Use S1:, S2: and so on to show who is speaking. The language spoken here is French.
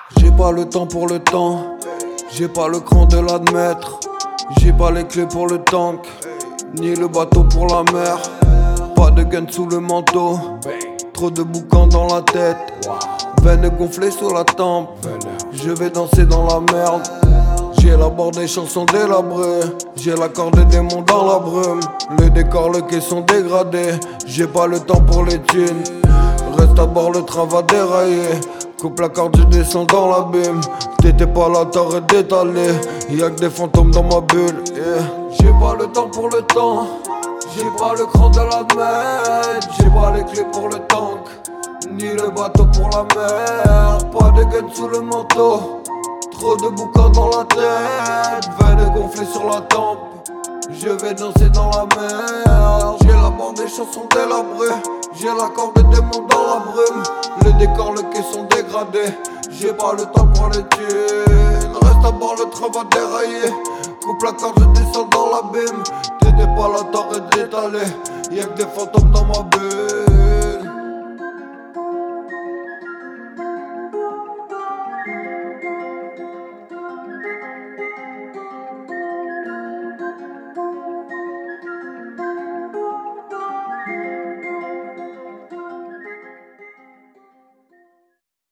S1: J'ai pas le temps pour le temps, j'ai pas le cran de l'admettre. J'ai pas les clés pour le tank, ni le bateau pour la mer. Pas de gun sous le manteau, trop de boucans dans la tête. Veine gonflée sur la tempe, je vais danser dans la merde. J'ai la barre des chansons délabrées, j'ai la corde des démons dans la brume. Le décor, le quai sont dégradés, j'ai pas le temps pour les thunes. Reste à bord, le train va dérailler. Coupe la corde, je descends dans l'abîme. T'étais pas là, t'aurais détalé. Y'a que des fantômes dans ma bulle, yeah. J'ai pas le temps pour le temps, j'ai pas le cran de l'admettre. J'ai pas les clés pour le tank, ni le bateau pour la mer. Pas de gun sous le manteau, trop de boucans dans la tête. Veine gonflée sur la tempe, je vais danser dans la mer. J'ai la bande des chansons délabrées, j'ai la corde des démons dans la brume. Le décor, le quai sont dégradés, j'ai pas le temps pour les thunes. Reste à bord, le train va dérailler. Coupe la corde, je descends dans l'abîme. T'étais pas là, t'aurais détalé. Y'a que des fantômes dans ma bulle.